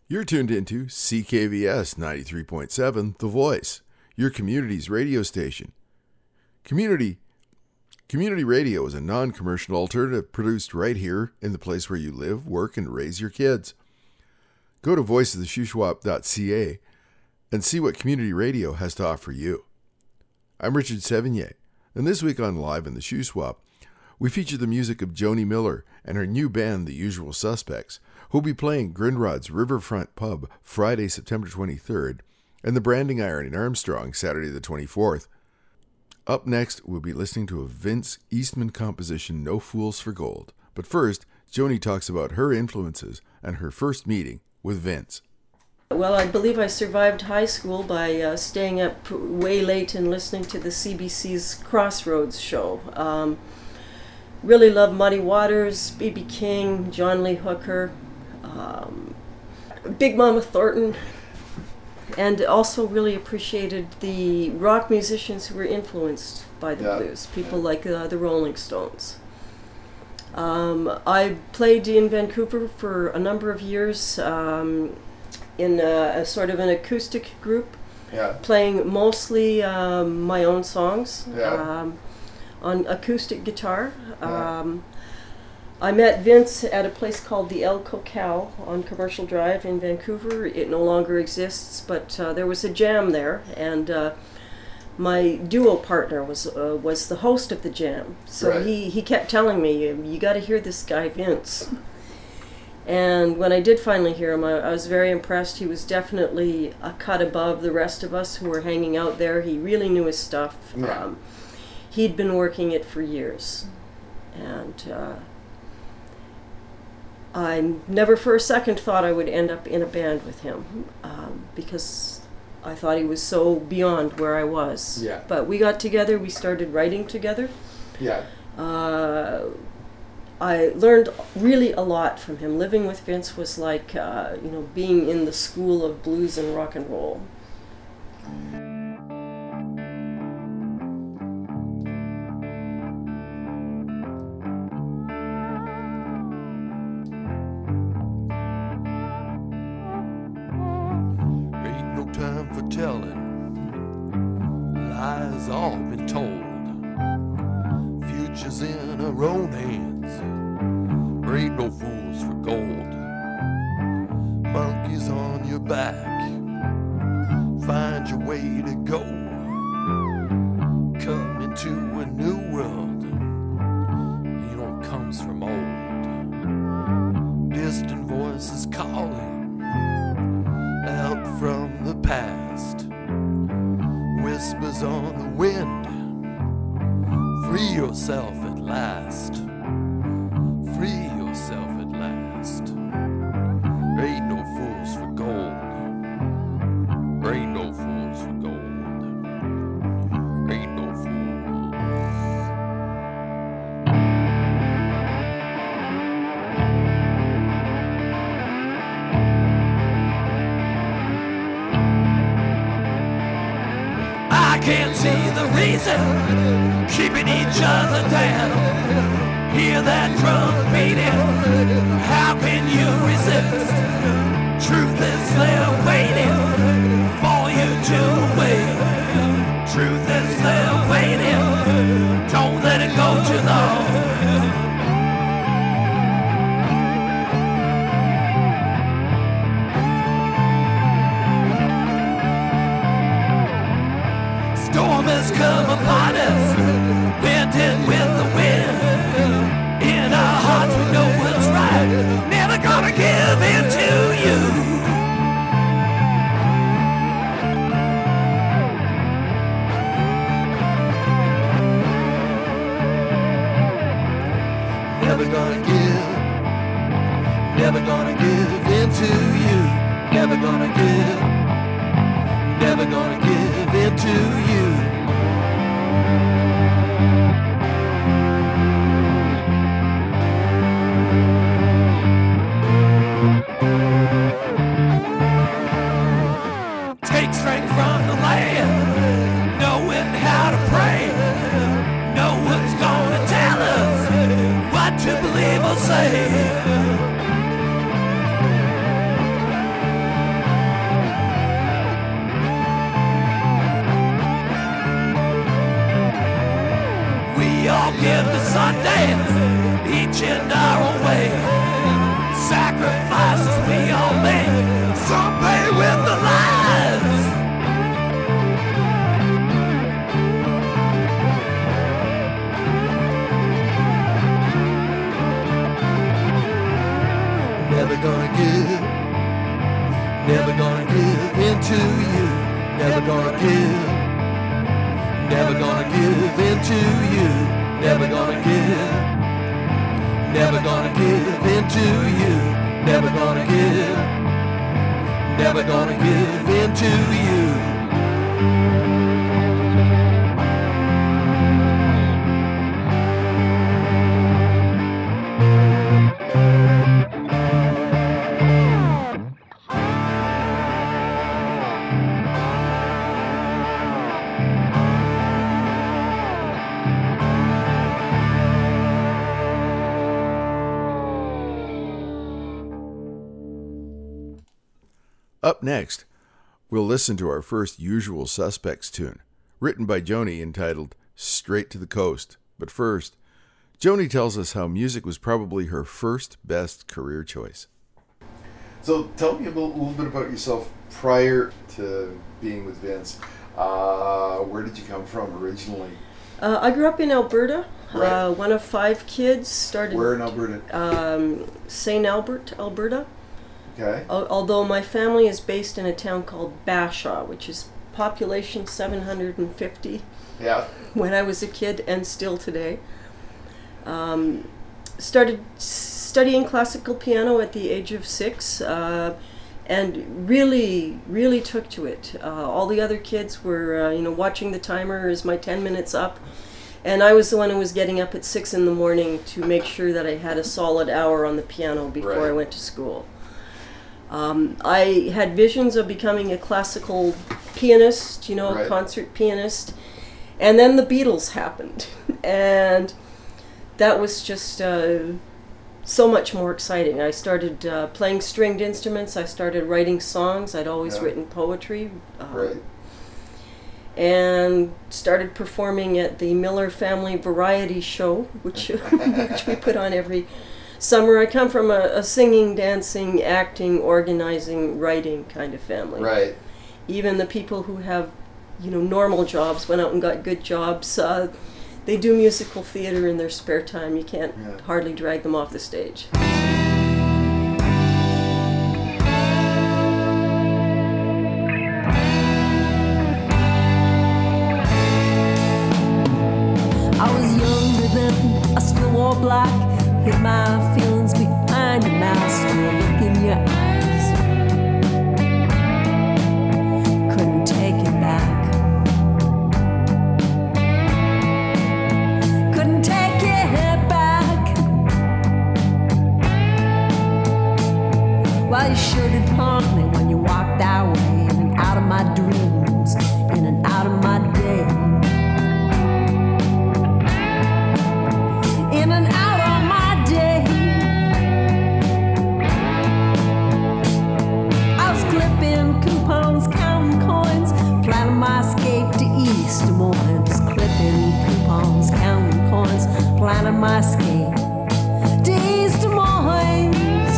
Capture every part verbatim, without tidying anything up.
You're tuned into C K V S ninety-three point seven, The Voice, your community's radio station. Community Community radio is a non-commercial alternative produced right here in the place where you live, work, and raise your kids. Go to voice of the shuswap dot c a and see what community radio has to offer you. I'm Richard Sevigny, and this week on Live in the Shuswap, we feature the music of Joni Miller and her new band, The Usual Suspects, who'll be playing Grindrod's Riverfront Pub Friday, September twenty-third, and the Branding Iron in Armstrong Saturday the twenty-fourth. Up next, we'll be listening to a Vince Eastman composition, No Fools for Gold. But first, Joni talks about her influences and her first meeting with Vince. Well, I believe I survived high school by uh, staying up way late and listening to the C B C's Crossroads show. Um, really loved Muddy Waters, B B King, John Lee Hooker, um, Big Mama Thornton, and also really appreciated the rock musicians who were influenced by the yeah. blues, people like uh, the Rolling Stones. Um, I played in Vancouver for a number of years um, in a, a sort of an acoustic group, yeah. playing mostly um, my own songs yeah. um, on acoustic guitar. Yeah. Um, I met Vince at a place called the El Cocal on Commercial Drive in Vancouver. It no longer exists, but uh, there was a jam there, and uh, my duo partner was uh, was the host of the jam. So right. he, he kept telling me, you got to hear this guy Vince. And when I did finally hear him, I, I was very impressed. He was definitely a cut above the rest of us who were hanging out there. He really knew his stuff. Yeah. Um, he'd been working it for years. And uh, I never for a second thought I would end up in a band with him, um, because I thought he was so beyond where I was. Yeah. But we got together, we started writing together. Yeah. Uh, I learned really a lot from him. Living with Vince was like, uh, you know, being in the school of blues and rock and roll. Ain't no time for telling, lies all been told. Future's in our own hands. There ain't no fools for gold. Monkeys on your back, find your way to go. Come into a new world, you know it comes from old. Distant voices calling out from the past, whispers on the wind. Free yourself at last. Free yourself at last. There ain't no fools for gold. There ain't no fools for gold. There ain't no fools. I can't see the reason keeping each other down. Hear that drum beating, how can you resist? Truth is there waiting for you to wait. Truth is there waiting, don't let it go too long. Storm has come upon us, bending with the wind. In our hearts we know what's right, never gonna give in to you. Never gonna give, never gonna give in to you. Never gonna give, never gonna give in to you. Take strength from the land, knowing how to pray. No one's gonna tell us what to believe or say. fortune our way. Sacrifices we all make, some pay with their lives. Never gonna give, never gonna give in to you. Never gonna give, never gonna give in to you. Never gonna give, never gonna give in to you. Never gonna give, never gonna give in to you. Up next, we'll listen to our first Usual Suspects tune, written by Joni, entitled Straight to the Coast. But first, Joni tells us how music was probably her first best career choice. So tell me a little, little bit about yourself prior to being with Vince. Uh, where did you come from originally? Uh, I grew up in Alberta, Right. uh, one of five kids. Started Where in Alberta? um, Saint Albert, Alberta. Okay. Al- although my family is based in a town called Bashaw, which is population seven hundred fifty Yeah. when I was a kid and still today. Um, started studying classical piano at the age of six uh, and really, really took to it. Uh, all the other kids were, uh, you know, watching the timer, is my ten minutes up? And I was the one who was getting up at six in the morning to make sure that I had a solid hour on the piano before Right. I went to school. Um, I had visions of becoming a classical pianist, you know, Right. a concert pianist. And then the Beatles happened. And that was just uh, so much more exciting. I started uh, playing stringed instruments. I started writing songs. I'd always Yeah. written poetry. Um, Right. And started performing at the Miller Family Variety Show, which, which we put on every summer. I come from a, a singing, dancing, acting, organizing, writing kind of family. Right. Even the people who have, you know, normal jobs, went out and got good jobs. Uh, they do musical theater in their spare time. You can't Yeah. hardly drag them off the stage. I was younger then, I still wore black. Hid my feelings behind a mask. The look in your eyes, couldn't take it back. Couldn't take it back. Well, you sure did haunt me when you walked that way, in and out of my dreams, in and out of my day. In and out of my day. I was clipping coupons, counting coins, planning my escape to East Des Moines. Clipping coupons, counting coins, planning my escape to East Des Moines.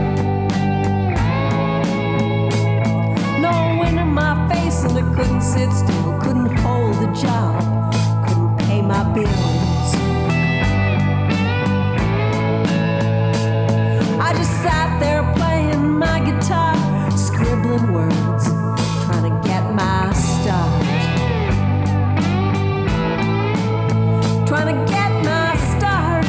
No wind in my face and I couldn't sit still, couldn't hold a job, couldn't pay my bills. I just sat there playing my guitar, scribbling words, trying to get my start. Trying to get my start.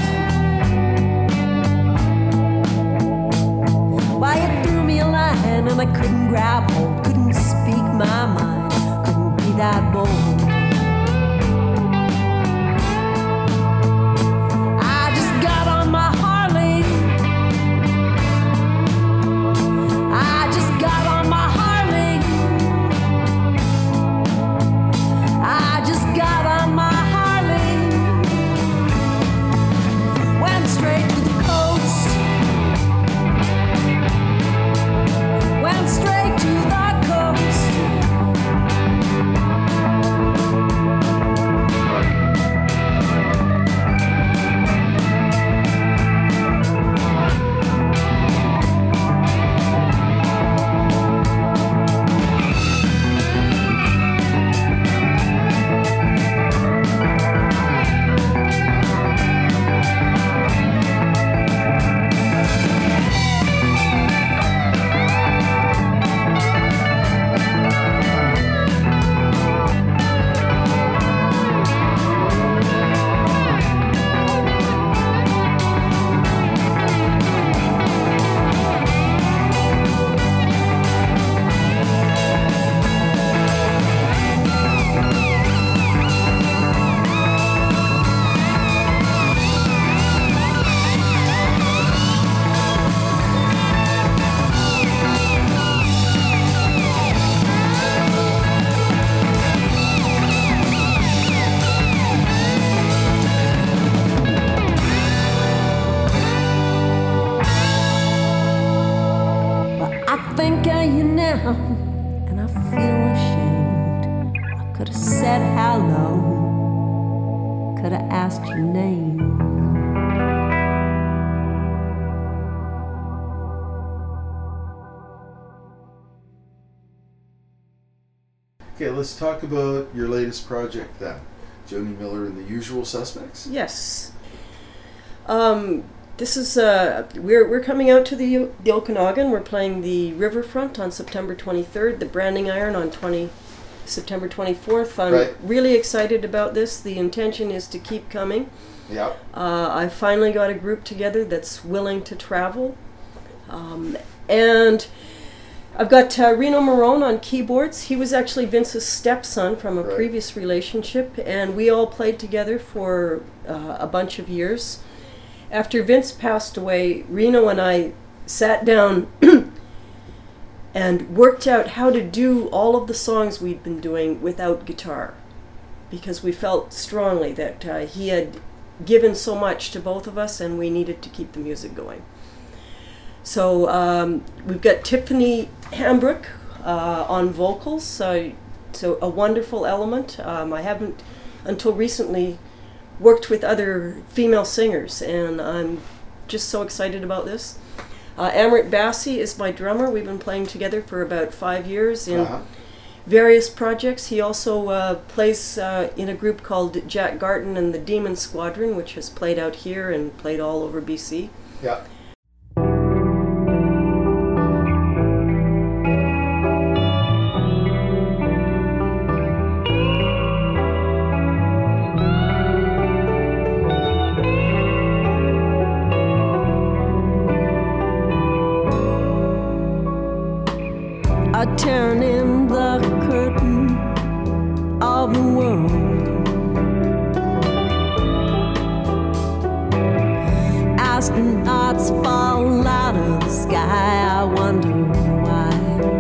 Why you threw me a line and I couldn't grab hold, couldn't speak my mind, couldn't be that bold. I just got on my Harley. I just got on my Harley. I just got on my Harley. Went straight to the coast. Went straight to the coast. down and I feel ashamed. I could have said hello, could have asked your name. Okay, let's talk about your latest project then. Joni Miller and the Usual Suspects? Yes. Um, this is, uh, we're, we're coming out to the, the Okanagan. We're playing the Riverfront on September twenty-third, the Branding Iron on twenty, September twenty-fourth. I'm Right. really excited about this. The intention is to keep coming. Yeah. Uh, I finally got a group together that's willing to travel. Um, and I've got uh, Reno Marone on keyboards. He was actually Vince's stepson from a Right. previous relationship, and we all played together for uh, a bunch of years. After Vince passed away, Reno and I sat down and worked out how to do all of the songs we'd been doing without guitar, because we felt strongly that uh, he had given so much to both of us and we needed to keep the music going. So um, we've got Tiffany Hambrook uh, on vocals, so, so a wonderful element. Um, I haven't, until recently, worked with other female singers, and I'm just so excited about this. Uh, Amrit Bassi is my drummer. We've been playing together for about five years in Uh-huh. various projects. He also uh, plays uh, in a group called Jack Garton and the Demon Squadron, which has played out here and played all over B C. Yeah. I turn in the curtain of the world. Astronauts fall out of the sky. I wonder why.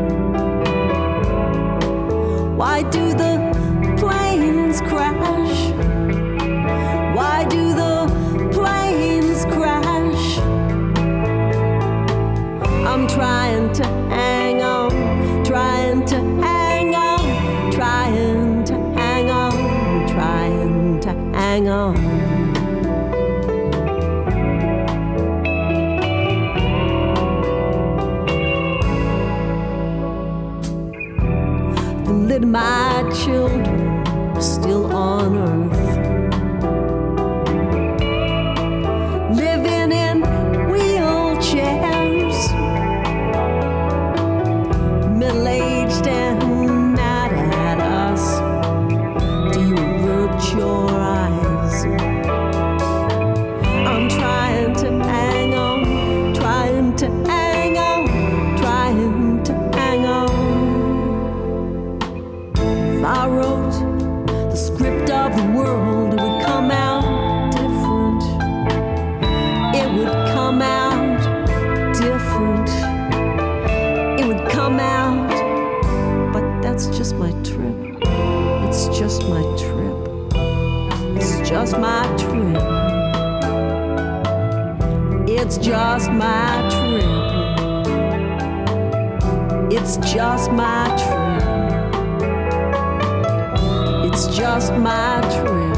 Why do the planes crash? Why do the planes crash? I'm trying to hang on, trying to hang on, trying to hang on, trying to hang on. The little my children are still on earth, living in wheelchairs, middle-aged and mad at us. Do you avert your eyes? I'm trying to hang on, trying to hang on, trying to hang on. If I wrote the script of the world, it would come out different. It would come out different. It would come out, but that's just my trip. It's just my trip. It's just my trip. It's just my trip. It's just my trip. It's just my trip.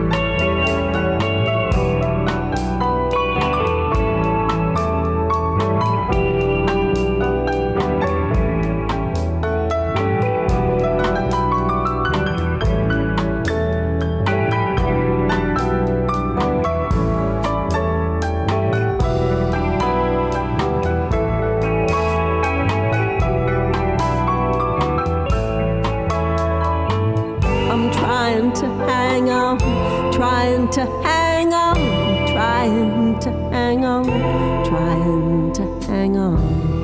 I'm trying to hang on, trying to hang on, trying to hang on, trying to hang on.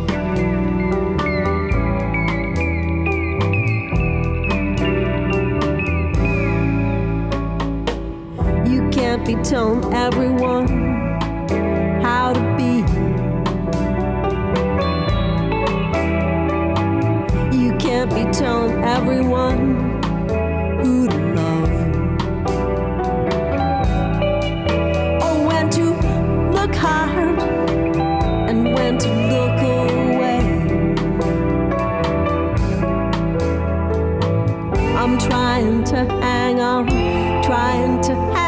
You can't be telling everyone how to be. You can't be telling everyone who to love, or when to look hard and when to look away. I'm trying to hang on, trying to